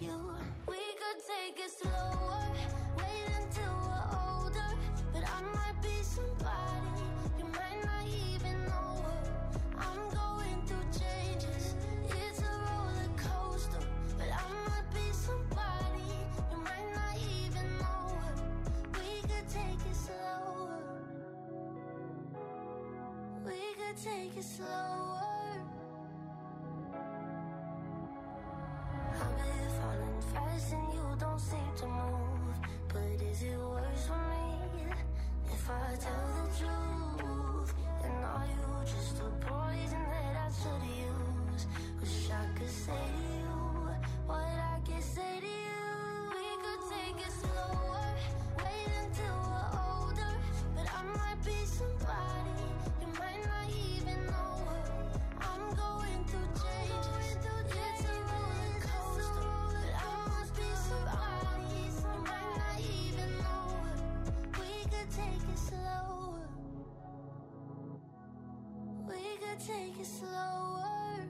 you. We could take it slower, wait until we're older. But I might be somebody you might not even know her. I'm going through changes, it's a roller coaster. But I might be somebody you might not even know her. We could take it slower, we could take it slower. I've been falling fast and you don't seem to move. But is it worse for me if I tell the truth? And are you just a poison that I should use? Wish I could say to you what I can say to you. We could take it slower, wait until we're older. But I might be somebody you might not even know her. I'm going through changes, it's a roller coaster. But I must be somebody you might not even know her. We could take it slower, we could take it slower.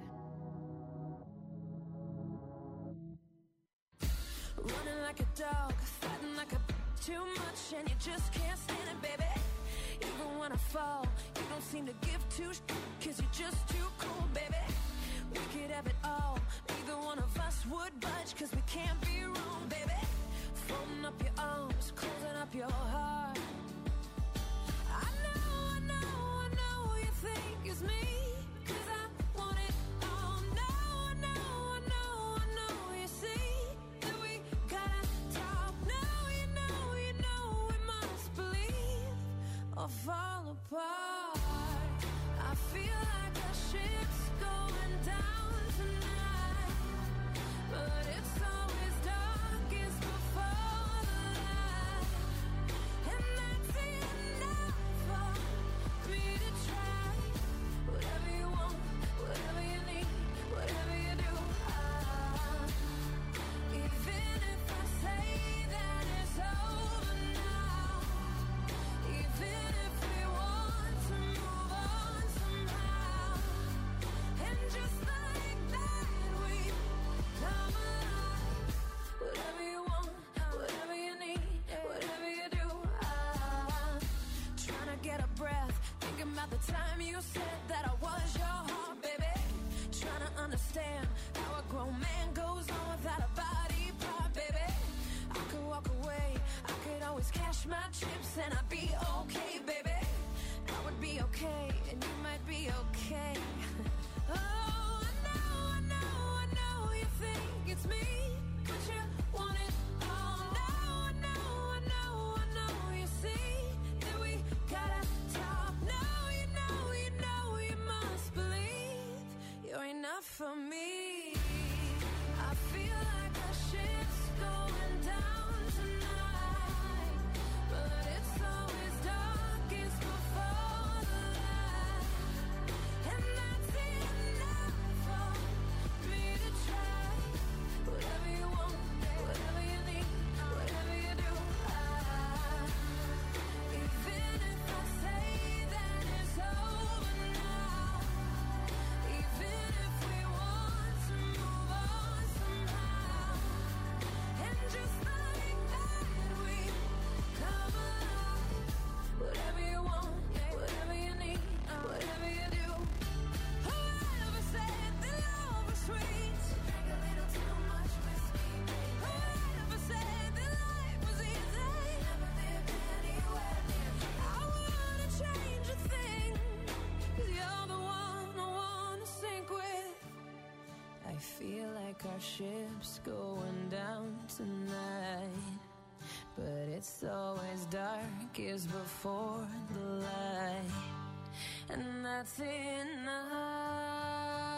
Running like a dog, fighting like a too much, and you just can't stand it, baby. Even when I fall, you don't seem to give two cause you're just too cool, baby. We could have it all, neither one of us would budge, cause we can't be wrong, baby. Folding up your arms, closing up your heart. I know you think it's me, cause I want it all. No, I know, you see that we gotta talk. No, you know, we must believe or fall apart. I feel like our ship's going down tonight, but it's always darkest before the light. And that's enough for me to try. Whatever you want, whatever you need, whatever you do, even if I say that it's over now, even if we want to move on somehow, and just like that we come alive. Whatever you want, whatever you need, whatever you do, trying to get a breath, thinking about the time you said that I was your heart, baby. Trying to understand how a grown man goes on without a body part, baby. I could walk away, I could always cash my chips and I'd be okay, baby. I would be okay, and you might be okay. Oh, I know you think it's me, but you want it all. No, I know, you see that we gotta talk. No, you know, you must believe you're enough for me. I feel like our ship's going down tonight, but it's always darkest before the light. And that's enough for me to try. Whatever you want, whatever you need, whatever you do, even if I say that it's over now, even if we want to move on somehow, and just like that we come alive. Whatever you want, whatever you need, whatever you do. Whoever said that love was sweet, drank a little too much whiskey, baby. Whoever said that life was easy, never lived anywhere near you. I wouldn't change a thing, cause you're the one I wanna sink with. I feel like our ship's going down tonight, but it's always darkest before the light, and that's enough.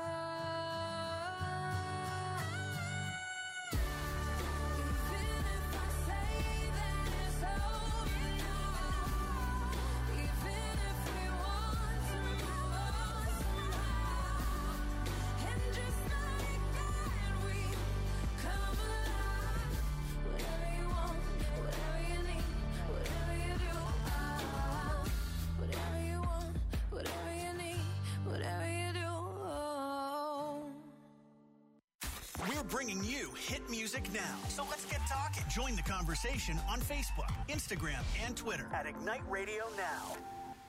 Even if I say that it's over now, even if we want to move on somehow, and just like that we come alive. Whatever you want, whatever you need, whatever you do, whatever you want, whatever you need, whatever you do. bringing you hit music now. So let's get talking. Join the conversation on Facebook, Instagram, and Twitter at Ignite Radio Now.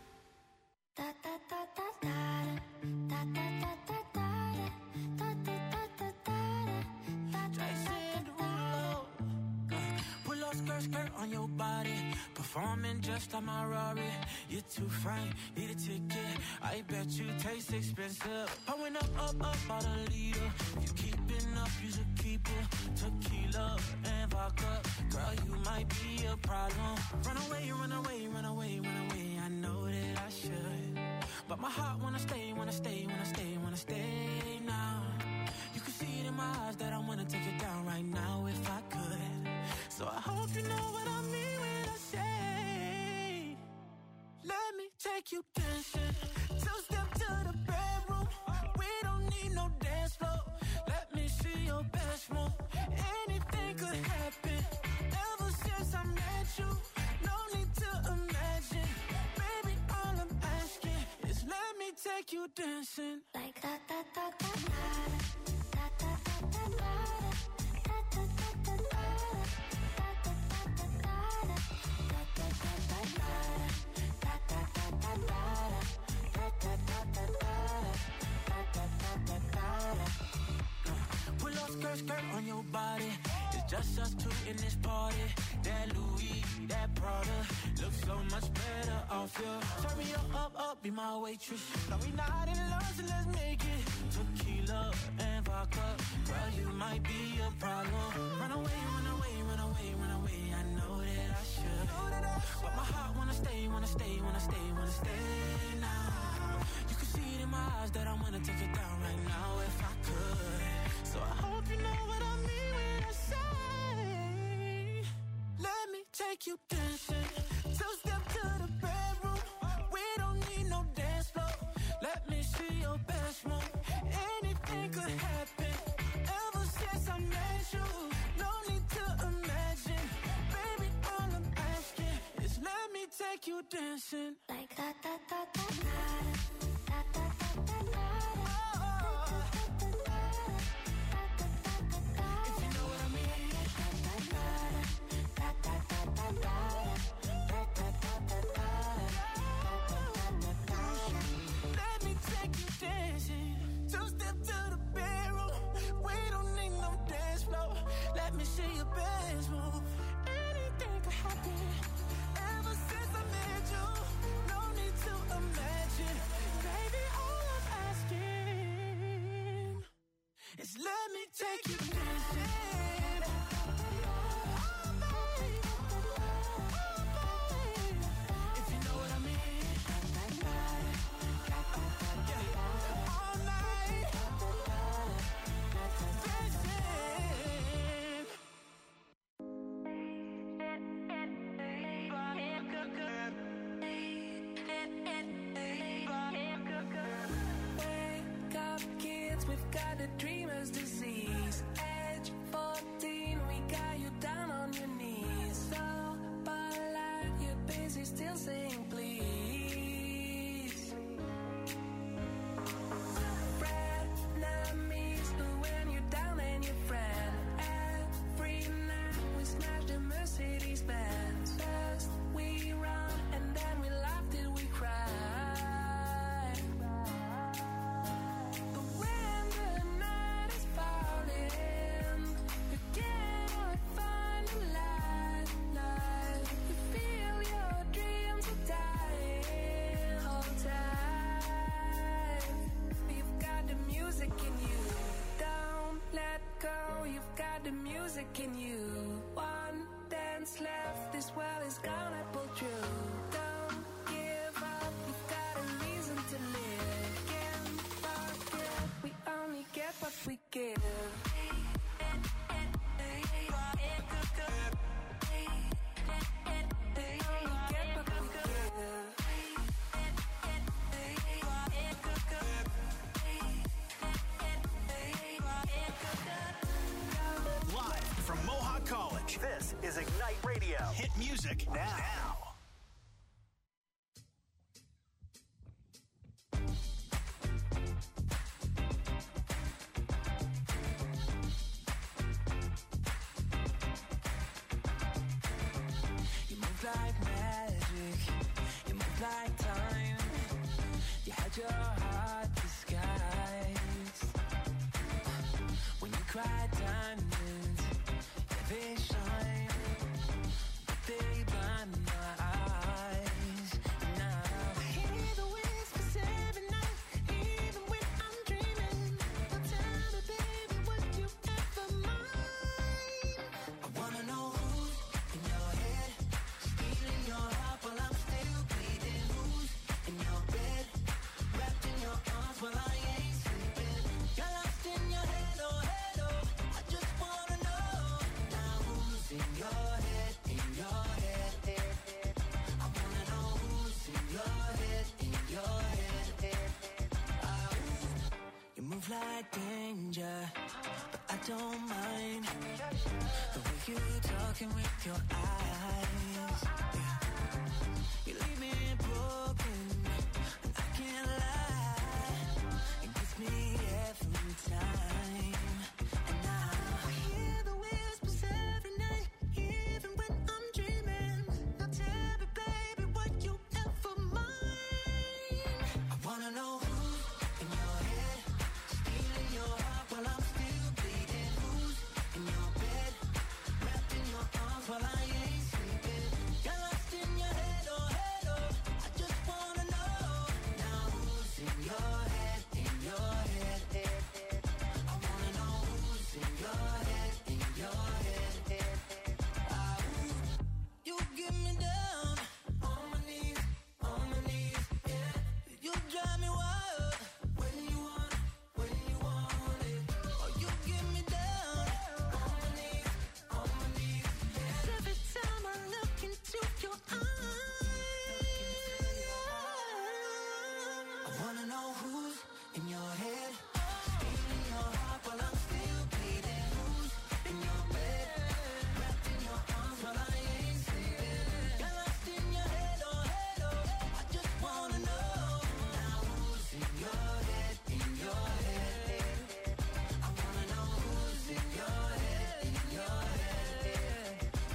Pull up skirt on your body, performing just like my Rari. You're too fine, need a ticket. I bet you taste expensive. Pouring up about a liter. If you keeping up, you should keep it. Tequila and vodka, girl, you might be a problem. Run away, run away, run away, run away. I know that I should, but my heart wanna stay, wanna stay, wanna stay, wanna stay now. You can see it in my eyes that I wanna take it down right now if I could. So I hope you know what I mean when I say, let me take you dancing. Two-step to the bedroom. We don't need no dance floor. Let me see your best move. Anything could happen. Ever since I met you, no need to imagine. Baby, all I'm asking is let me take you dancing. Like da da da da da da da da da da. Pull up skirt on your body. It's just us two in this party. That Louis, that Prada looks so much better off you. Turn me up, be my waitress. No, we not in love, so let's make it. Tequila and vodka, girl, you might be a problem. Run away, run away, run away, run away. I know that I should, but my heart wanna stay, wanna stay, wanna stay, wanna stay now. You can see it in my eyes that I wanna take it down right now if I could. So I hope you know what I mean when I say, let me take you dancing. Two-step to the bedroom. We don't need no dance floor. Let me see your best move. Anything could happen. Ever since I met you, no need to imagine. Baby, all I'm asking is let me take you dancing. Like da da da da da da da da da. Let me see your best move. Anything could happen. Ever since I met you, no need to imagine. Baby, all I'm asking is let me take you dancing. Oh, baby. Oh, baby. If you know what I mean. Yeah. All night. Dancing. Wake up, kids, we've got a dreamer's disease. Age 14, we got you down on your knees. So polite, you're busy still saying please. Frenemies, when you're down and your friend. Every night we smash the Mercedes Benz. First we run and then we laugh till we cry. But when the night is falling, you cannot find a light. You feel your dreams are dying. Hold tight. You've got the music in you. Don't let go. You've got the music in you. One dance left. This world is gonna pull through. Don't give up. You've got a reason to live. Can't forget. We only get what we give. Live from Mohawk College, this is Ignite Radio. Hit music now. like magic. You move like time. You had your heart disguised. When you cry diamonds, yeah, they shine, but they blind my eyes. Now I hear the whispers every night, even when I'm dreaming. Now tell me, baby, would you ever mind? I wanna know who's in your head, stealing your heart while I'm still bleeding. Who's in your bed, wrapped in your arms while I ain't sleeping. You're lost in your head, oh head, oh. I just wanna know now who's in your head, in your head. I wanna know who's in your head, in your head. You move like danger, but I don't mind the way you talking with your eyes. Yeah. You leave me broken, and I can't lie. It gets me every time. And now I hear the whispers every night, even when I'm dreaming. Now tell me, baby, would you ever mind? I wanna know who's in your head, stealing your heart while I'm still bleeding. Who's in your bed, wrapped in your arms while I ain't sleeping. You're lost in your head, oh head, oh. I just wanna know now who's in your head, in your head. I wanna know who's in your head, in your head. You get me down on my knees, yeah. You drive me wild when you want it. Oh, you get me down on my knees, yeah. Every time I look into your eyes, I wanna know who's in your head, stealing your heart while I'm still bleeding. Who's in your bed, wrapped in your arms while I ain't sleeping. You're lost in your head, oh head, oh. I just wanna know now who's in your head, in your head. I wanna know who's in your head, in your head.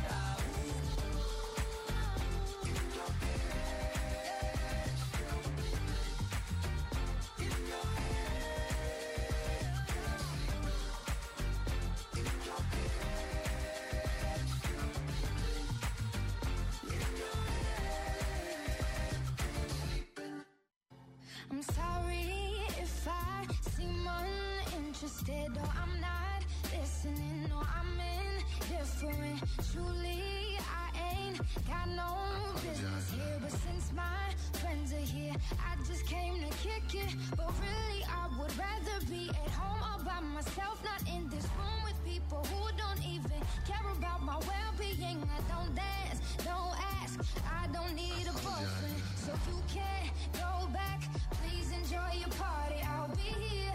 I'm sorry if I seem uninterested or I'm not listening or I'm indifferent. Truly, I ain't got no business here, but since my friends are here, I just came to kick it. But really, I would rather be at home all by myself, not in this room with people who don't even care about my well-being. I don't dance, don't ask, I don't need a boyfriend, so you can't go back. Please enjoy your party, I'll be here.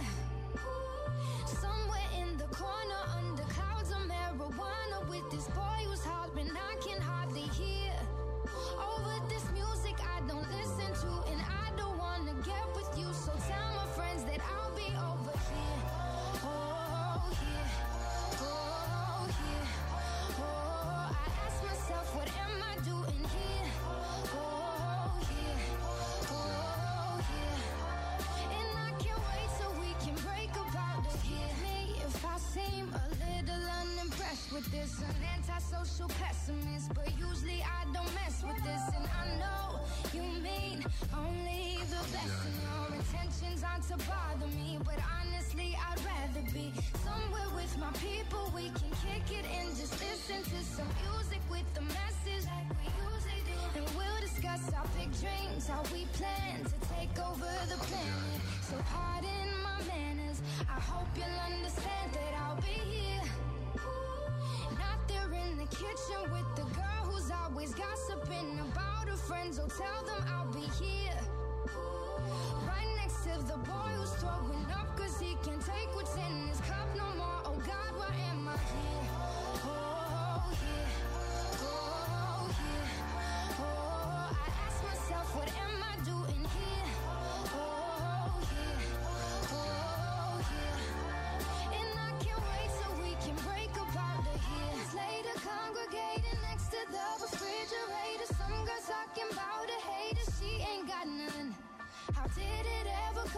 Somewhere in the corner under clouds of marijuana with this boy who's hollering I can hardly hear. Over this music I don't listen to, and I don't wanna get with you, so tell my friends that I'll be over here. Oh yeah, oh yeah, oh, I ask myself what am I doing here? Oh yeah, oh yeah, and I can't wait so we can break about it here. Me if I seem a little unimpressed with this, an antisocial pessimist, but usually I don't mess with this, and I know you mean only the best, and your intentions aren't to bother me, but honestly I'd rather be somewhere with my people. We can kick it and just listen to some music with the message like we usually do, and we'll discuss our big dreams, how we plan to take over the planet. So pardon my manners, I hope you'll understand that I'll be here. Not there in the kitchen with the girl who's always gossiping about her friends, oh tell them I'll be here. Right next to the boy who's throwing up cause he can't take what's in his cup no more. Oh God, why am I here? Oh yeah, oh yeah, oh, I ask myself what am I doing here? Oh yeah, oh yeah, and I can't wait so we can break about the here. Later congregating next to the refrigerator,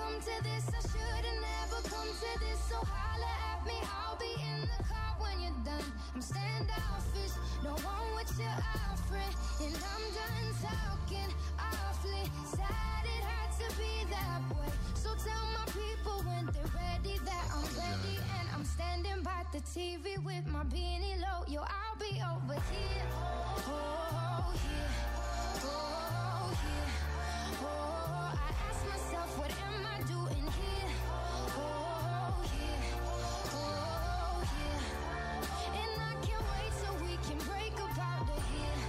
come to this. I should've never come to this. So holla at me, I'll be in the car when you're done. I'm standoffish, don't want what you're offering, and I'm done talking awfully. Sad it had to be that way. So tell my people when they're ready that I'm ready, and I'm standing by the TV with my beanie low. Yo, I'll be over here. Oh, here. Oh, here. Oh, I ask myself, what am I doing here? Oh, here. Oh, here. And I can't wait till we can break up out of here.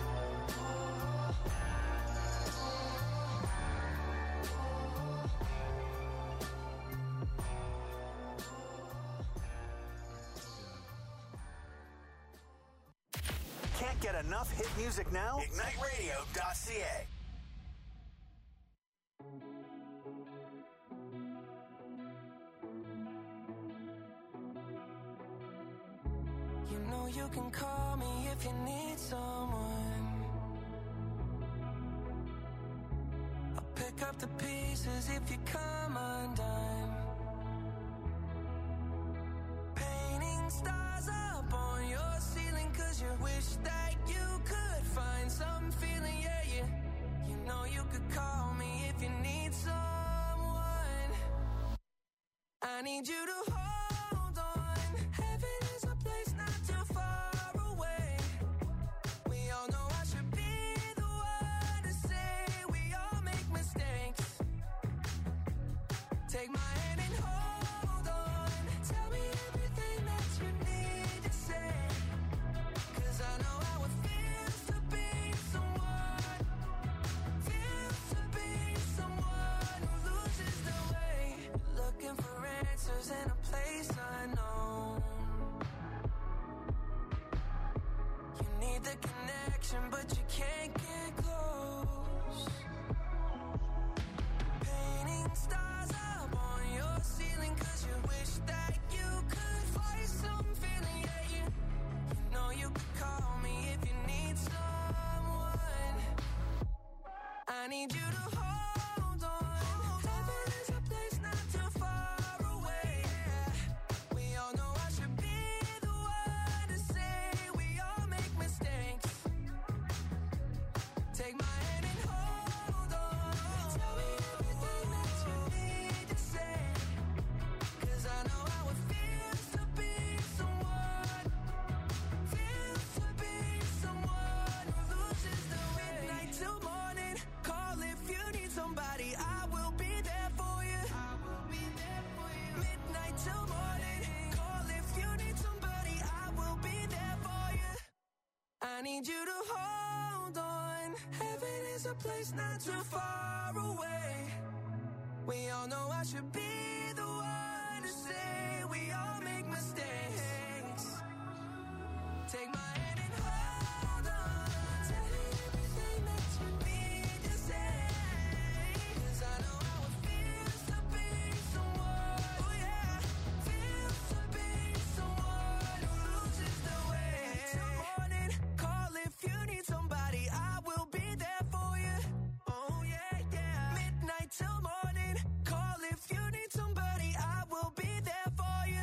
Can't get enough hit music now? IgniteRadio.ca. You know you can call me if you need someone. I'll pick up the pieces if you come undone. Painting stars up on your ceiling 'cause you wish that you could find some feeling, yeah, yeah. You know you could call me if you need someone. I need you to hold on. Heaven is a place not too far away. We all know I should be the one to say we all make mistakes. Take my hand and hold on. Tell me everything that you need to say, 'cause I know how it feels to be someone. Feels to be someone who loses their way. Looking for answers in a place unknown. You need the connection, but you can't get close. Painting stars up on your ceiling 'cause you wish that you could find some feeling, yeah, yeah. You know you could call me if you need someone. I need you to hold on. Heaven is a place not too far away. We all know I should be the one to say we all make mistakes. Take my hand and hold on. Tell me everything that you need to say, 'cause I know how it feels to be someone. Feels to be someone who loses the way. Midnight till morning, call if you need somebody. I will be there for you. I will be there for you. Midnight till morning, call if you need somebody. I will be there for you. I need you to hold on. Heaven is a place not too far away. We all know I should be the one to say we all make mistakes. Take my hand and hold on. Tell me everything that you need to say, 'cause I know how it feels to be someone. Oh yeah, feels to be someone who loses their way. Till morning, call if you need somebody. I will be there for you. Oh yeah, yeah. Midnight till morning, call if you need somebody. I will be there for you.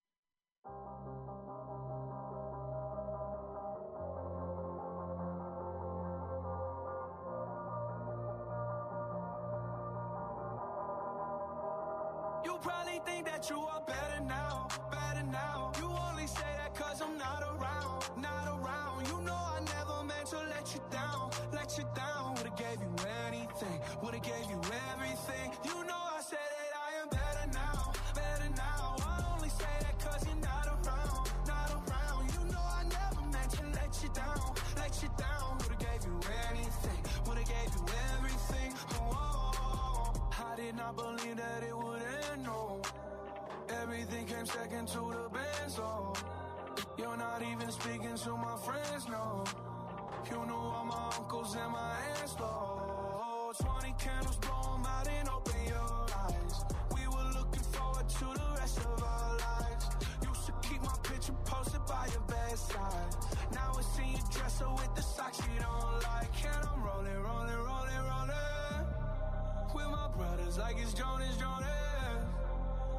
You probably think that you are better now, better now. You only say that 'cause I'm not around, not around. You know I never meant to let you down, let you down. Would've gave you anything, would've gave you everything. You know I said that I am better now, better now. I only say that 'cause you're not around, not around. You know I never meant to let you down, let you down. Would've gave you anything, would've gave you everything. Oh, I did not believe that it would end, no. Everything came second to the band, so you're not even speaking to my friends, no. You know all my uncles and my aunts, though. 20 candles, blow 'em out and open your eyes. We were looking forward to the rest of our lives. Used to keep my picture posted by your bedside. Now it's in your dresser with the socks you don't like. And I'm rolling, rolling, rolling, rolling with my brothers like it's Jonas, Jonas.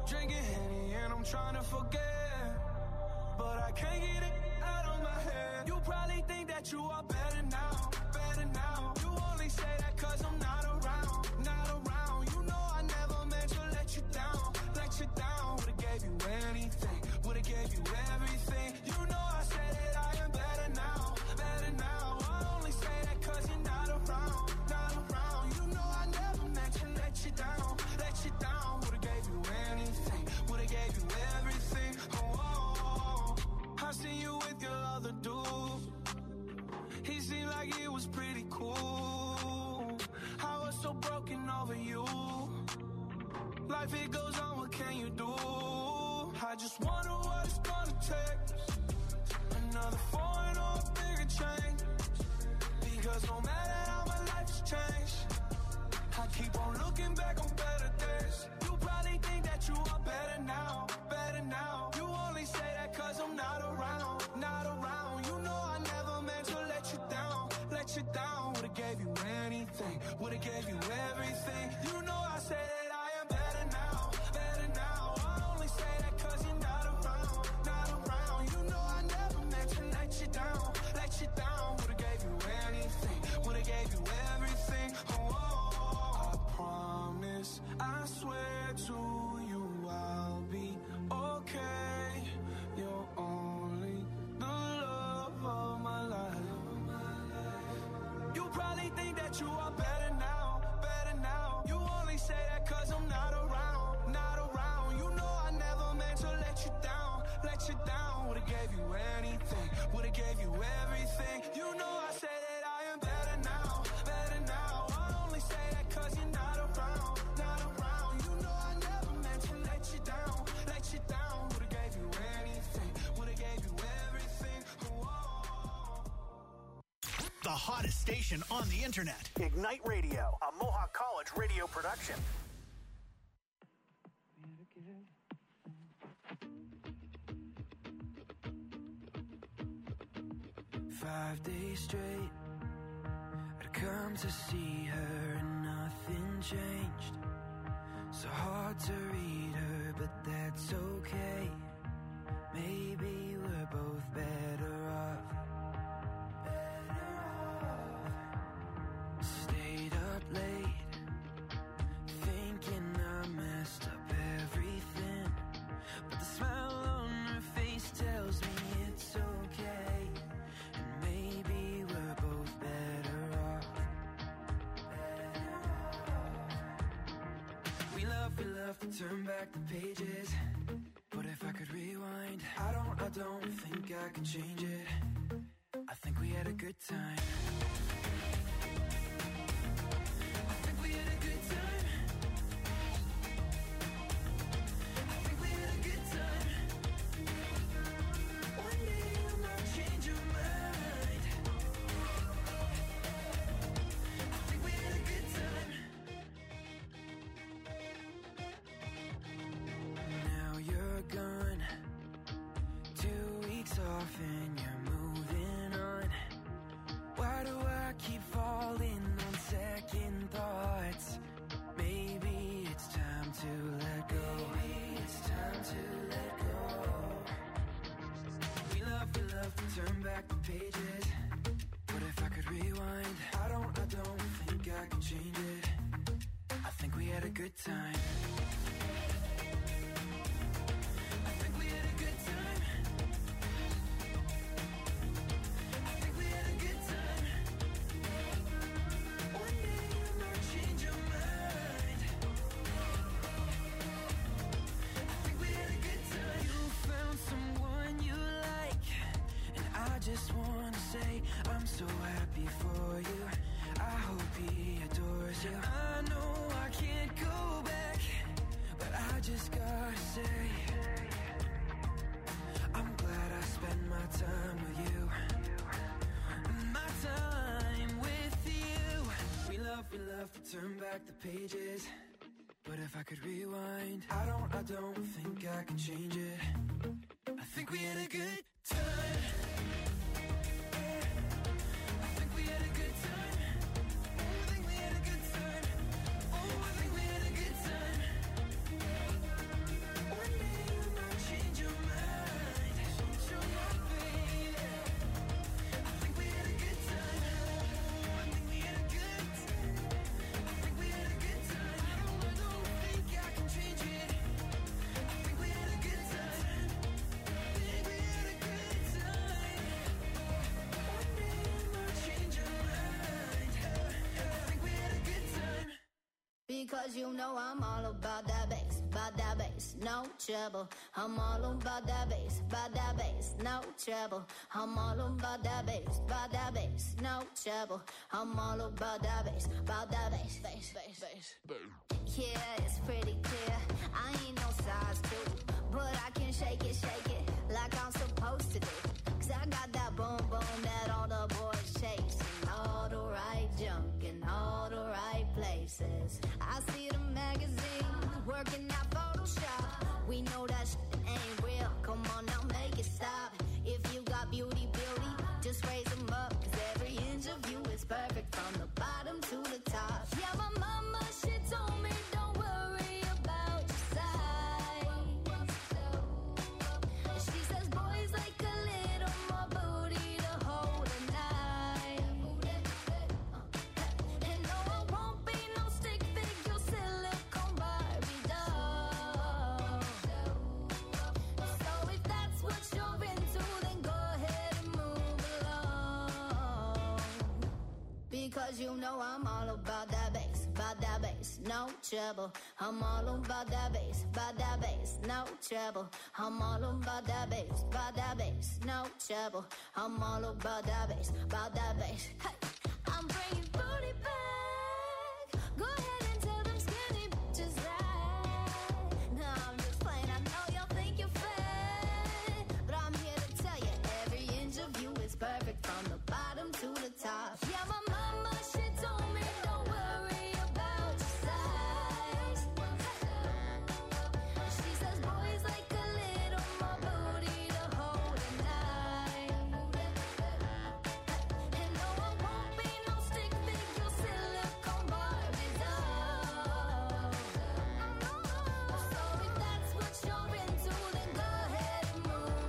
Drinking Henny and I'm trying to forget, but I can't get it out of my head. You probably think that you are better now, better now. You only say that cause I'm not around, not around. You know I never meant to let you down, let you down. Would've gave you anything, would've gave you everything. You know I said that I am better now, better now. I only say that cause you're not around, not around. You know I never meant to let you down, let you down. Would've gave you anything, would've gave you everything. Oh, oh, oh. I seen you with your other dude. He seemed like he was pretty cool. I was so broken over you. Life it goes on, what can you do? I just wonder what it's gonna take. Another foreign or a bigger change. Because no matter how my life's changed, I keep on looking back on better days. You probably think that you are better now, better now. You only say that cause I'm not around, not around. You know I never meant to let you down, let you down. Would've gave you anything, would've gave you everything. You know I said that I am better now, better now. I only say that cause you're not around, not around. You know I never meant to let you down, let you down. Would've gave you anything, would've gave you everything. Oh, oh, oh. I promise, I swear to you I'll be okay. You're only the love of my life. You probably think that you are better now, better now. You only say that cause I'm not around, not around. You know I never meant to let you down, let you down. Would've gave you anything, would've gave you everything. You know I say that I am better now, better now. I only say that cause you're not around, not around. You know I never meant to let you down, let you down. Would've gave you anything, would've gave you everything. Oh. The hottest station on the internet. Ignite Radio, a Mohawk College radio production. 5 days straight, I'd come to see her and nothing changed. So hard to read her, but that's okay. Maybe we're both better off. Stayed up late, thinking I messed up everything. But the smile on her face tells me it's okay. And maybe we're both better off. We love to turn back the pages. But if I could rewind, I don't think I can change it. I think we had a good time. I think we had a good time. I think we had a good time. One day you might change your mind. I think we had a good time. Now you're gone, 2 weeks off and you're moving on. Why do I keep falling on second thoughts? Maybe it's time to let go. Maybe it's time to let go. We love to turn back the pages. But if I could rewind, I don't think I can change it. I think we had a good time. I think we had a good time. I think we had a good time. One day you might change your mind. I think we had a good time. You found someone you like, and I just wanna say I'm so happy for you. I hope he adores you. I know I can't go back, but I just gotta say I'm glad I spent my time with you. My time with you. We love to turn back the pages. But if I could rewind, I don't think I can change it. I think we had a good time. I think we had a good time. Oh, I think we had a good time. Oh, I think we had a good time. Because you know I'm all about that bass, no trouble. I'm all about that bass, no trouble. I'm all about that bass, no trouble. I'm all about that bass, bass. Yeah, it's pretty clear. I ain't no size 2, but I can shake it like I'm supposed to do. 'Cause I got that boom boom that all the boys chase, and all the right junk in all the right places. I see the magazines working out Photoshop. We know that shit ain't real. Come on now, make it stop. If you got beauty, just raise them up. 'Cause every inch of you is perfect from the bottom to the top. Yeah, my mama, she told me don't worry about your size. She says boys like a little more booty to hold at night. And no, I won't be no stick figure silicone Barbie doll. So if that's what you're into, then go ahead and move along. Because you know I'm all about that bass, no trouble. I'm all about that bass, no trouble. I'm all about that bass, no trouble. I'm all about that bass, Hey, I'm bringing booty back. Go ahead and tell them skinny bitches that. No, I'm just playing. I know y'all think you're fat, but I'm here to tell you every inch of you is perfect from the bottom to the top. Yeah, my mama, she told me don't worry about your size. She says boys like a little more booty to hold at night. And no, I won't be no stick figure silicone Barbie doll. So if that's what you're into, then go ahead and move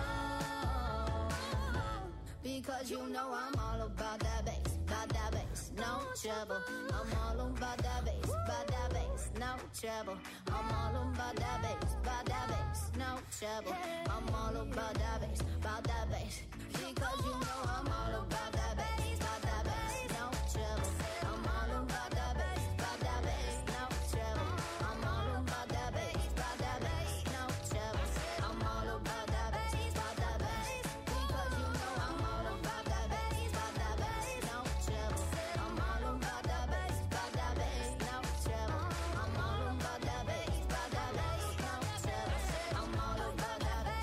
along. Because you know I'm all about that bass, no trouble. I'm all about that bass, no trouble. I'm all about that bass, no trouble. I'm all about that bass, because you know I'm all about that bass, no trouble. I'm all about that bass, no trouble. I'm all about that bass, no trouble. I'm all about that bass, because you know I'm all about that bass, no trouble. I'm all about that bass, no trouble. I'm all about that bass, no trouble. I'm all about that bass,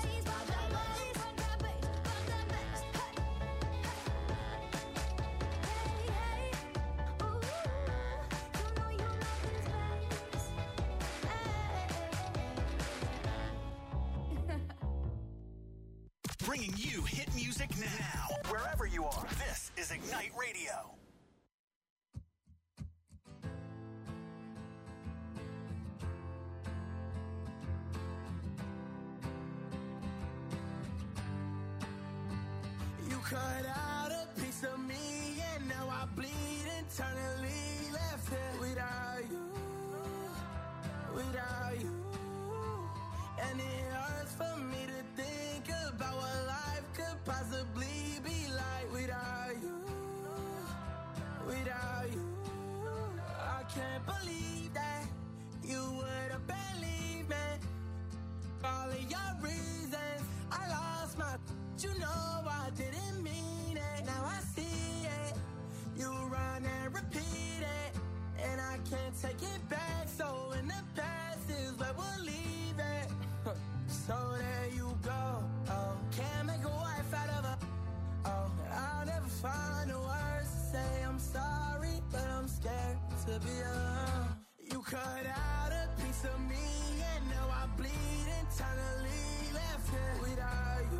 Bringing you hit music now, wherever you are. This is Ignite Radio. You cut out a piece of me, and now I bleed internally. Left here without you. And it hurts for me to think about what life could possibly be like without you. I can't believe that you would have believed me. All of your reasons, I lost my. You know I didn't mean it. Now I see it. You run and repeat it, and I can't take it back. So in the past is where we'll leave it. So there you go. Oh, can't make a wife out of her. Oh, I'll never find the words to say I'm sorry, but I'm scared to be alone. You cut out a piece of me, and now I bleed internally. Left here without you.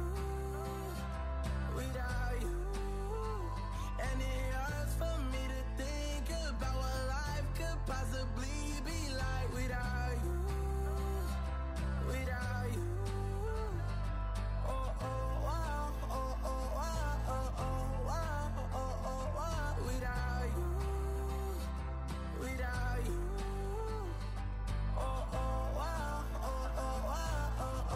And it hurts for me to think about what life could possibly be like without you. Without you.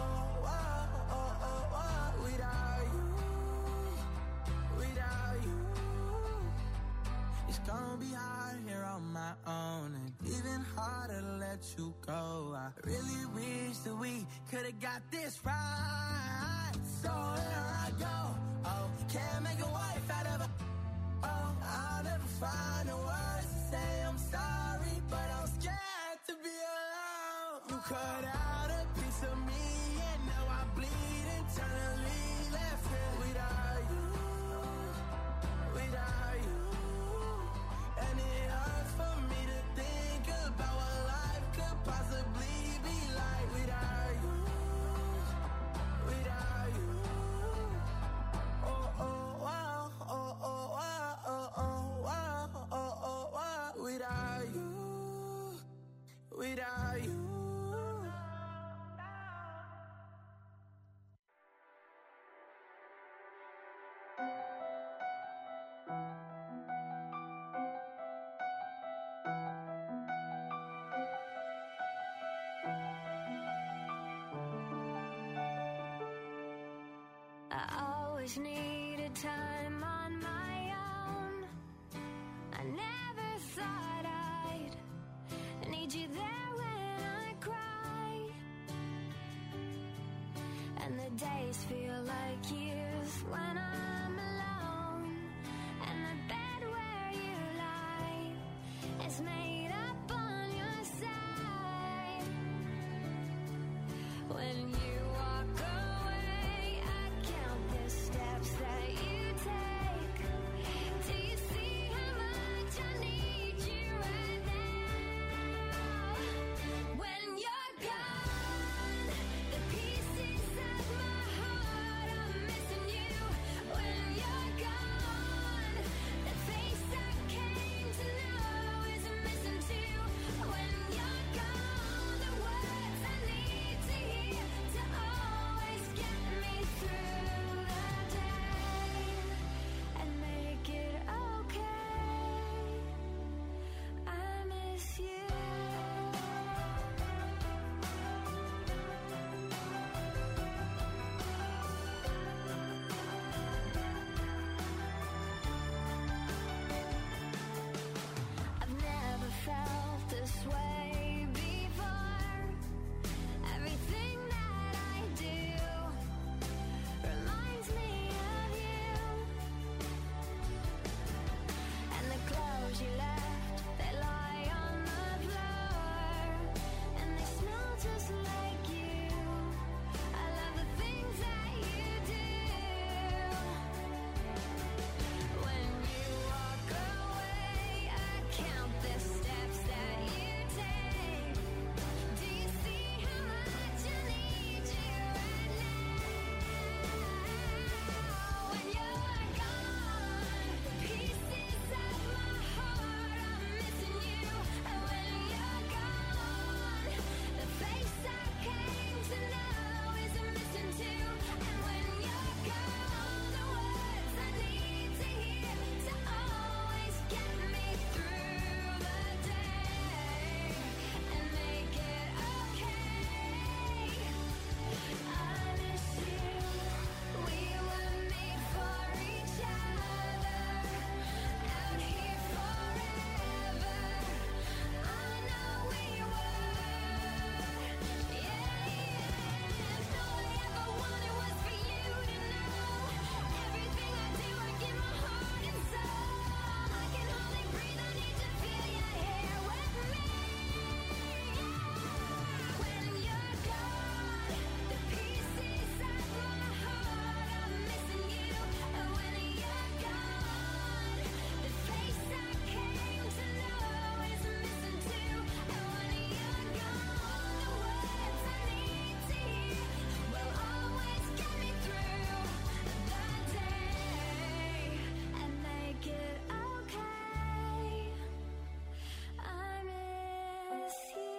I really wish that we could've got this right. So here I go. Oh, can't make a wife out of a. Oh, I'll never find the words to say I'm sorry, but I'm scared to be alone. You cut out a piece of me, and now I bleed internally. Left here without you, without you. And it hurts for me to think about what life could possibly be like without you, without you. Oh, oh, wow, oh, oh, wow, oh, oh, wow, oh, oh, wow. Without you, without you. I always needed time on my own. I never thought I'd need you there when I cry. And the days feel like years when I'm alone. And the bed where you lie is made up on your side. When you walk away, I count the steps that you take. Do you see how much I need you right now? When you're gone, the pieces of my heart are missing you. When you're gone, the face I came to know is missing too. When you're gone, the words I need to hear to always get me through the day and make it okay. I miss you. I've never felt this way before. Everything that I do reminds me of you. And the clothes you left, they lie on the floor. And they smell just like you. I love the things that you do. When you walk away, I count the steps that you take. Do you see how much I need you right now? When you're gone, the pieces of my heart are missing you. And when you're gone, the face I came to know is missing too. And when you're gone, the words I need to hear to always get me through the day and make it okay. I miss you. We were made for each other. Out here forever. I know we were. Yeah. All I ever wanted was for you to know. Everything I do, I give my heart and soul. I can hardly breathe. I need to feel your hair with me. When you're gone, the pieces of my heart are missing you. And when you're gone, the face I came to know is missing too. And when you're gone, the words I need to hear will always get me through the day and make it okay. I miss you.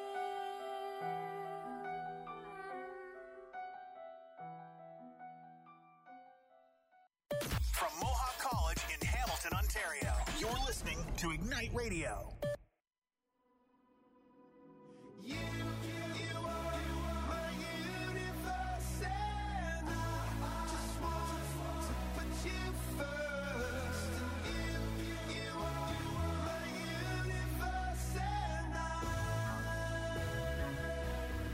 From Mohawk College in Hamilton, Ontario, you're listening to Ignite Radio. You are my universe, and I just want to put you first. You are my universe, and I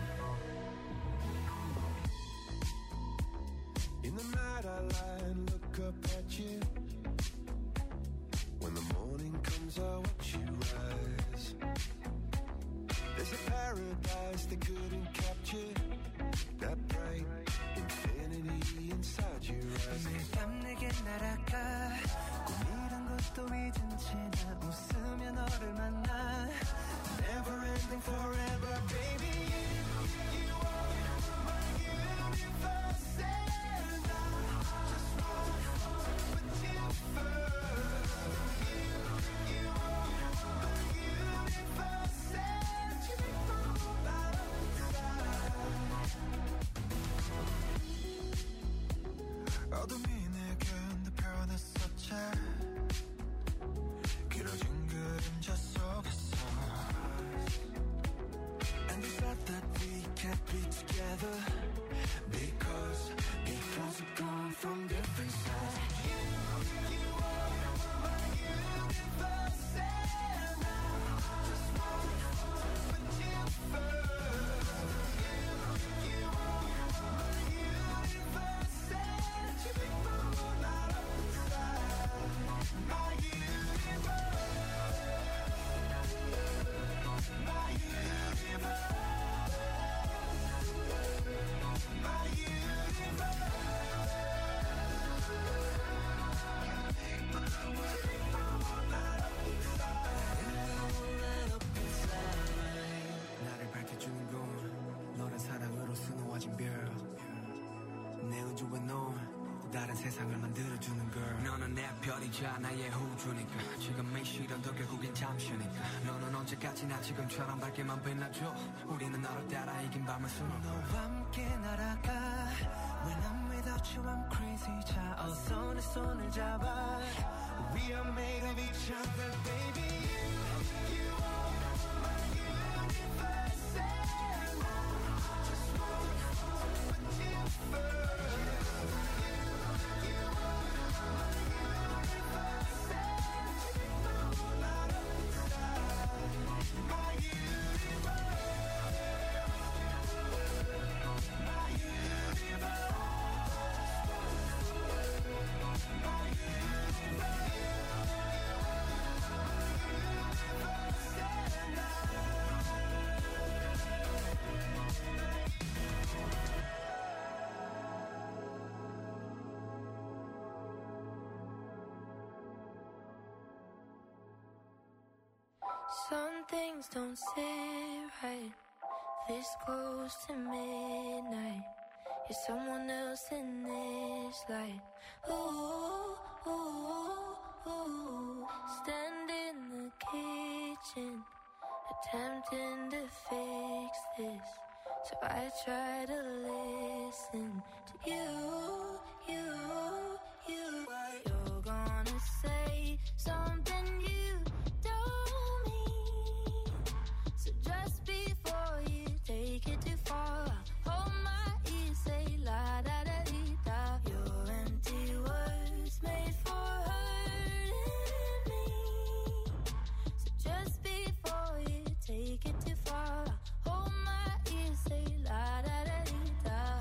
날아가 꿈이란 것도 잊은 채 나 웃으며 너를 만나 Never ending forever baby You are my universe and I just want to put you first You are my universe and you make my whole life inside 어둠이 내겐 더 변했었지 길어진 그림자 속에서 And you said that we can't be together Because we've gone from different sides You are my universe and I just want to put you first You are my universe and you make my whole life inside My universe My universe My universe 나를 밝혀주는 건 너란 사랑으로 수놓아진 별 내 우주에 넌 다른 세상을 만들어주는 걸 너는 내 별이자 나의 우주니까 지금의 시련도 결국엔 잠시니까 너는 언제까지나 지금처럼 밝게만 빛나줘 우리는 너를 따라 이긴 밤을 수놓고 너와 함께 날아가 When I'm without you I'm crazy 자 어서 내 손을 잡아 We are made of each other baby You are my universe and I just want to put you first Some things don't sit right this close to midnight. You're someone else in this light. Ooh, ooh, ooh. Stand in the kitchen, attempting to fix this. So I try to listen to you, you. You're gonna say something you don't mean. So just before you take it too far, hold my ears, say la da da dee da. Your empty words made for hurting me. So just before you take it too far, hold my ears, say la da da dee da.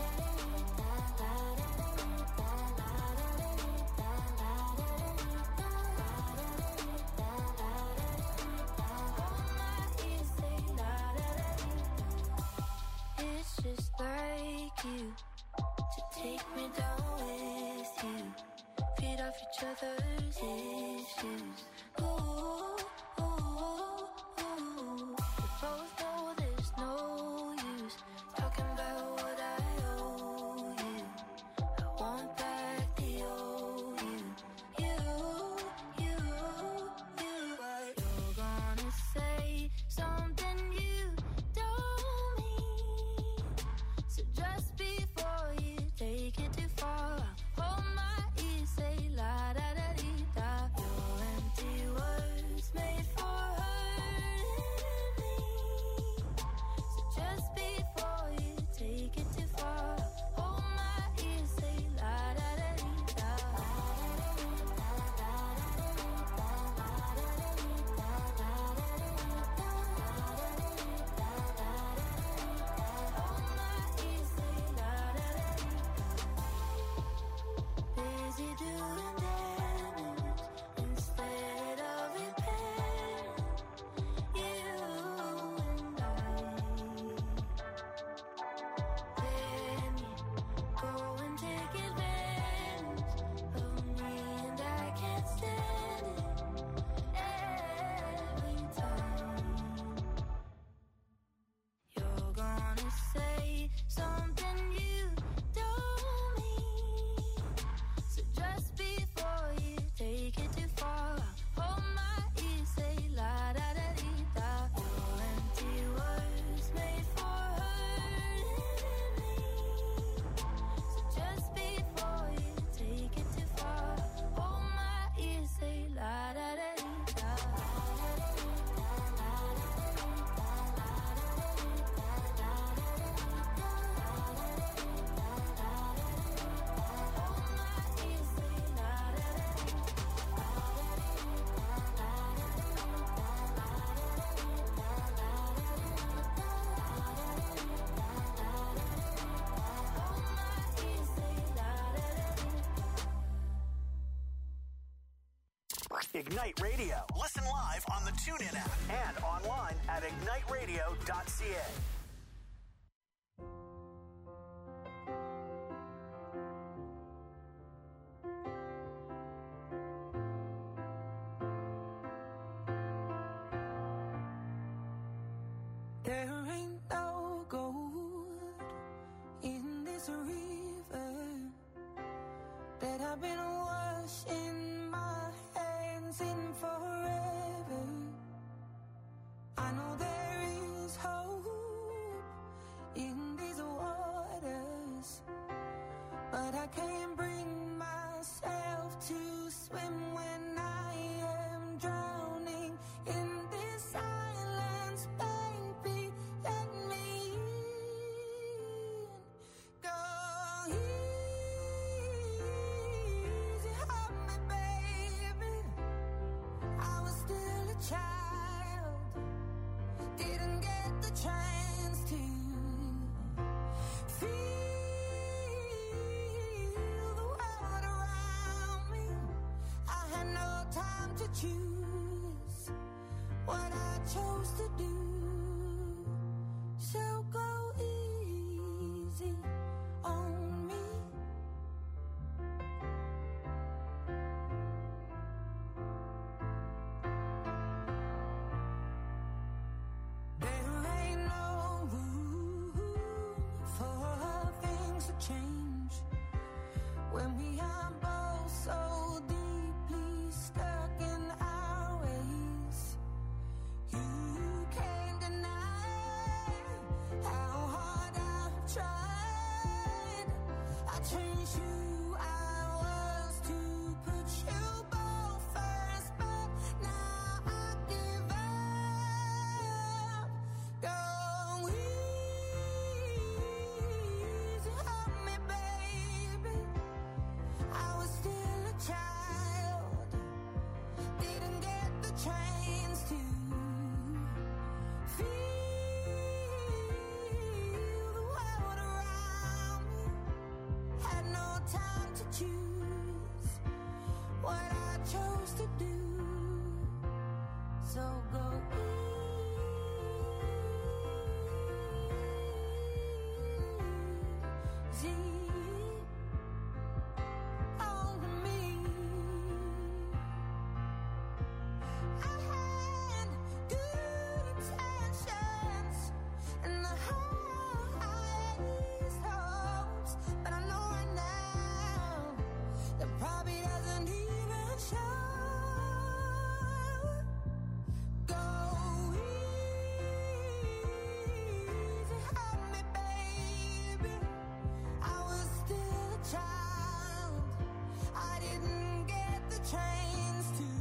It's just like you to take me down with you, feed off each other's issues. Ooh, ooh, ooh. We both know there's no use talking about what I owe you. I want back the old you, you. You're gonna say something you don't mean. So just before you take it too far, hold my ears, say la da da dee da. Your empty words Ignite Radio. Listen live on the TuneIn app and online at igniteradio.ca. There ain't no gold in this river that I've been washing my hands in forever. I know there is hope in these waters, but I can't bring myself to swim when I am drowning in this silence. Baby, let me in. Go easy on me, baby. I was still a child, didn't get the chance to feel the world around me. I had no time to choose what I chose to do. So go easy on me. There ain't no room for things to change when we are both so deeply stuck in our ways. You can't deny how hard I've tried. I changed who I was to put you both first, but now I give up. Go easy on me, baby. I was still a child, didn't get the chance to feel the world around me. Had no time to choose what I chose to do. So go easy on me. I had good intentions and the highest hopes, but I know right now that probably doesn't even show. Go easy on me, baby. I was still a child, I didn't get the chance to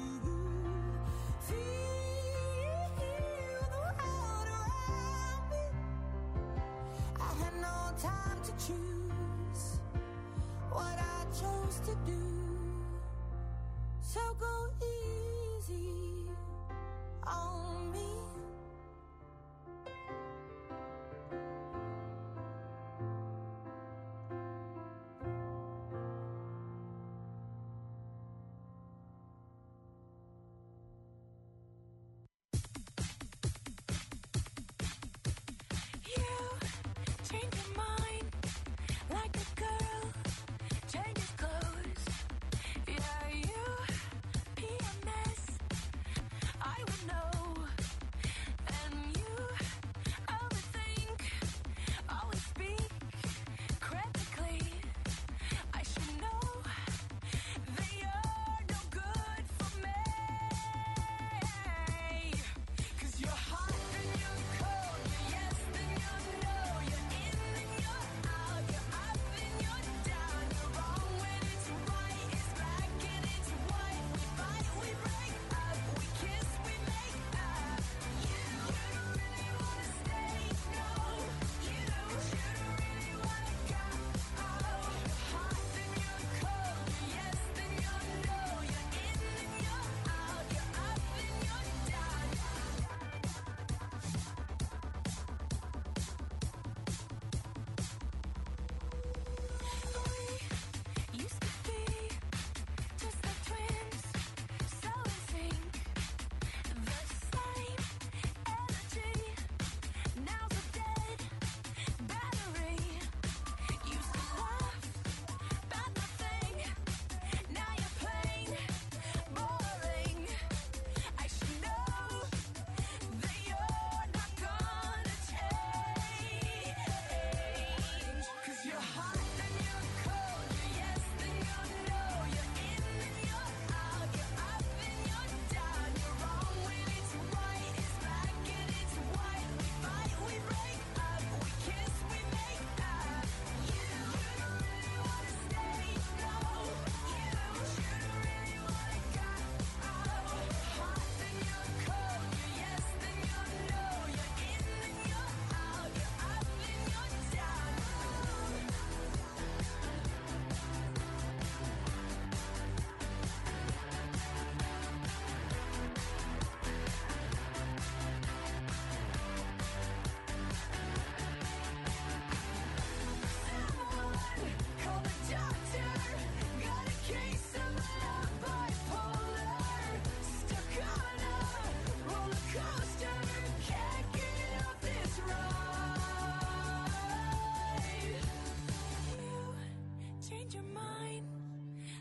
feel the world around me. I had no time to choose what I chose to do. So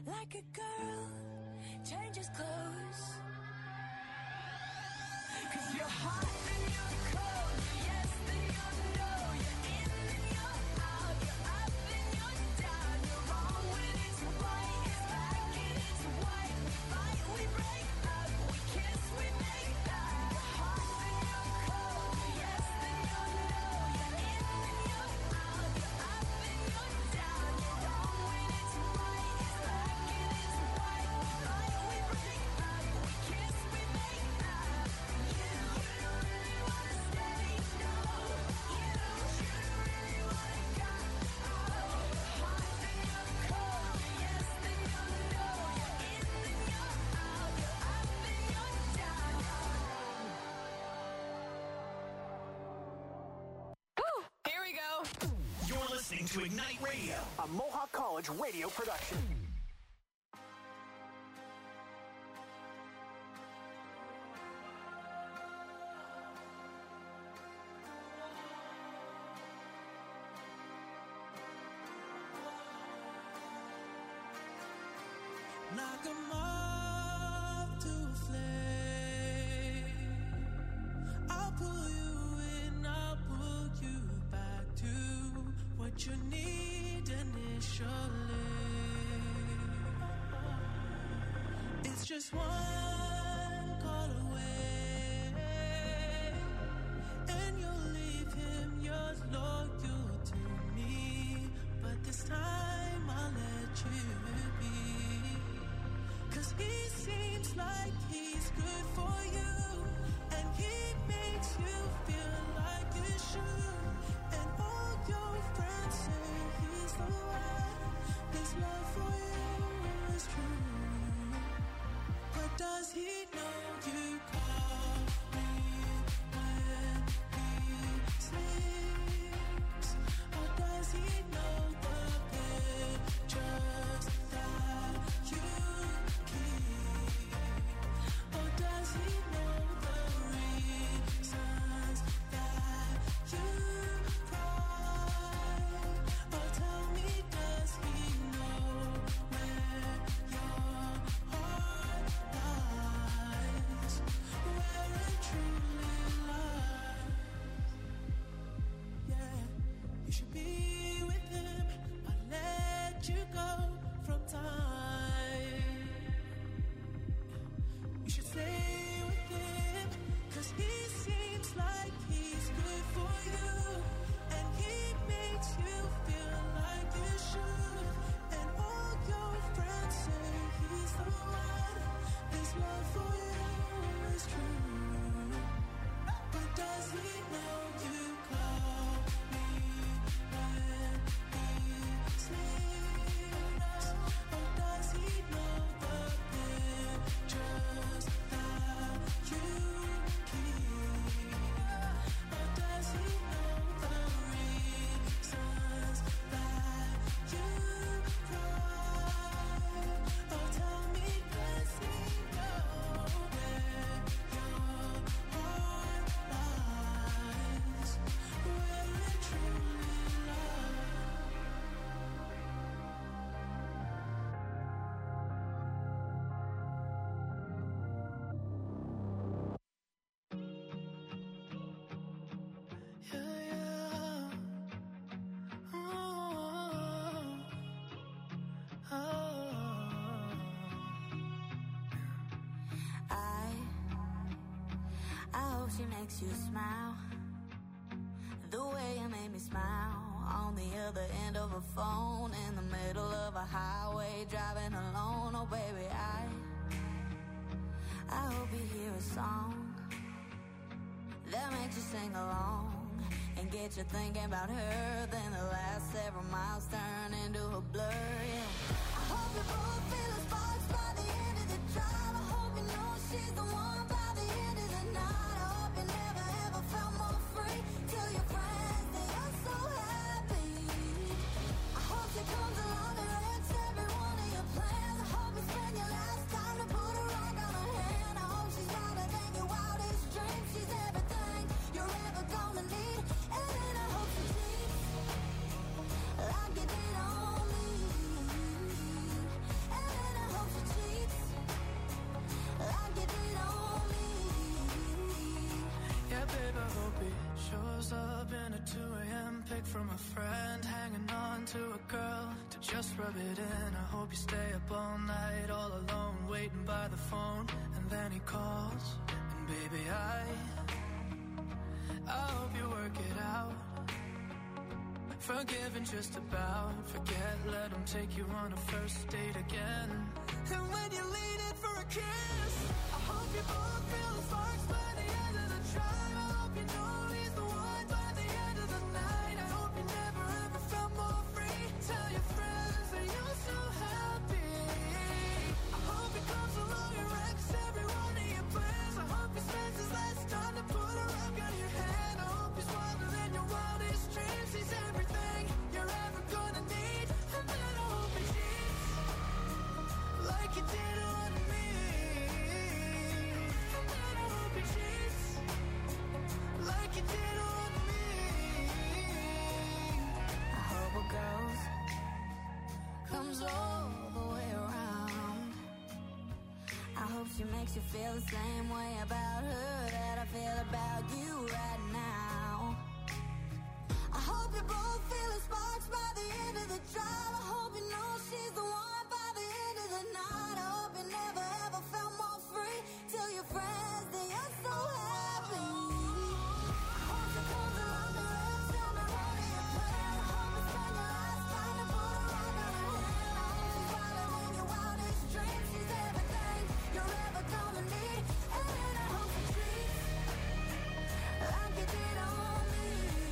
like a girl changes clothes. 'Cause you're hot and you're cold, you're yes then you're no, you're in and you're out, you're up and you're down, you're wrong when it's right, it's black and it's white, we fight, we break up, we kiss, we make up. You're hot and you're cold, you're yes then you're no, you're in and you're out, you're up and you're down, you're wrong when it's right, it's black and it's white, we fight, we break up, we kiss, we make up. You don't really wanna stay, no. You don't really wanna go. Oh, you're hot then you're cold, you're yes then you're no, you're in then you're out, you're up and you're down. Woo! Here we go. You're listening to Ignite Radio, a Mohawk College radio production. Like a moth to a flame, I'll pull you in, I'll pull you back to what you need initially. It's just one call away, and you'll leave him, you're loyal to me, but this time I'll let you be. 'Cause he seems like he's good for you, and he makes you feel like you should. And all your friends say he's the one. His love for you is true. But does he know you call me when he sleeps? Or does he know the pictures that you keep? Or does he know the reasons that you cry? Or tell me, does he know where your heart lies? Where it truly lies? Yeah, you should be with him. I'll let you go from time. You should stay with him, 'cause he seems like he's good for you, and he makes you feel like you should. And all your friends say he's the one. His love for you is true. But does he know you call me when he sleeps? Or does he know the pictures that you keep? Or does he know the reasons that you cry? Or tell me, does he know where your heart lies? Where it truly lies? I hope she makes you smile the way you made me smile on the other end of a phone in the middle of a highway driving alone. Oh baby, I hope you hear a song that makes you sing along and get you thinking about her. Then the last several miles turn into a blur. Yeah. I hope you both feel the sparks by the end of the drive. I hope you know she's the one by the end of the night. I hope you never ever felt more free. Tell your friends that you're so happy. I hope she comes along and wrecks every one of your plans. I hope you spend your last time to put a rock on her hand. I hope she's louder than your wildest dreams. She's everything you're ever gonna need. And then I hope she cheats like you did on me. And break from a friend, hanging on to a girl to just rub it in. I hope you stay up all night, all alone, waiting by the phone. And then he calls, and baby, I hope you work it out. Forgiving just about, forget, let him take you on a first date again. And when you lean in for a kiss, I hope you both feel the sparks by the end of the drive. I hope you know he's the one by the end of the night. I hope you never ever felt more free. Tell your friends that you're so happy. I hope he comes along and wrecks every one of your plans. I hope he spends his last time to put a rock on your hand. I hope he's wilder than your wildest dreams. He's everything you're ever gonna need. And then I hope he cheats like you did on me. And then I hope he cheats like you did on me. I hope a ghost comes all the way around. I hope she makes you feel the same way about her that I feel about you right now. I hope you both feel the sparks by the end of the drive. I hope you know she's the one by the end of the night. I hope you never ever felt more free. Tell your friends that you're so happy. I hope she comes along and wrecks every one of your plans. I hope you spend your last time to put a rock on her hand. I hope she's wilder than your wildest dreams. She's everything you're ever gonna need. And then I hope she treats like you did on me.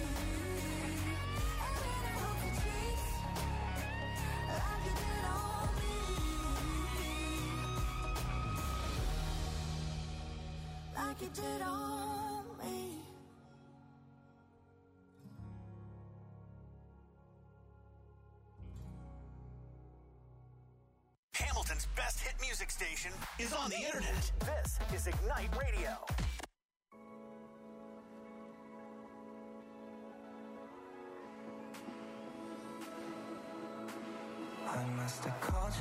And then I hope she treats like you did on me. Like you did on me. Hamilton's best hit music station is on the internet. This is Ignite Radio. I must have called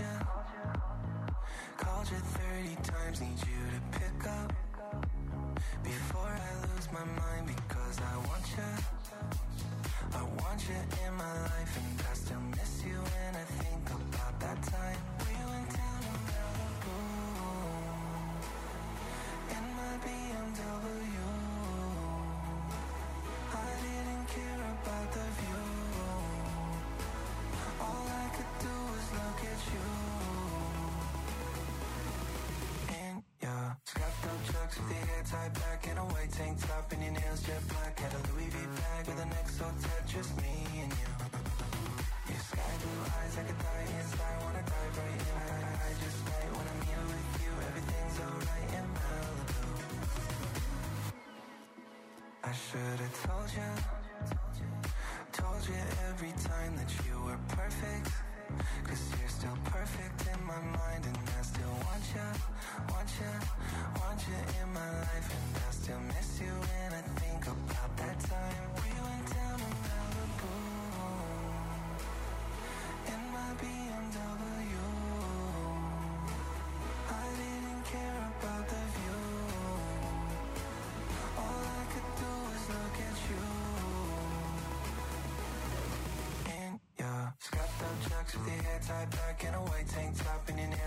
you 30 times, need you to pick up before I lose my mind, because I want you in my life, and I still miss you when I think about that time we went down to Malibu in my BMW. I didn't care about the view. All I could do was look at you. In your strapped up chucks with your hair tied back and a white tank top and your nails jet black. Had a Louis V bag with an XO Tetris, me and you. Your sky blue eyes, I could die inside, wanna dive right in. I just might when I'm here with you, everything's alright in Malibu. I should've told you every time that you were perfect, 'cause you're still perfect in my mind, and I still want you in my life, and I still miss you when I think about that time we went down to Malibu in my BMW. I didn't care about the view. All I could do was look at you. Your strapped up chucks with your hair tied back and a white tank top and your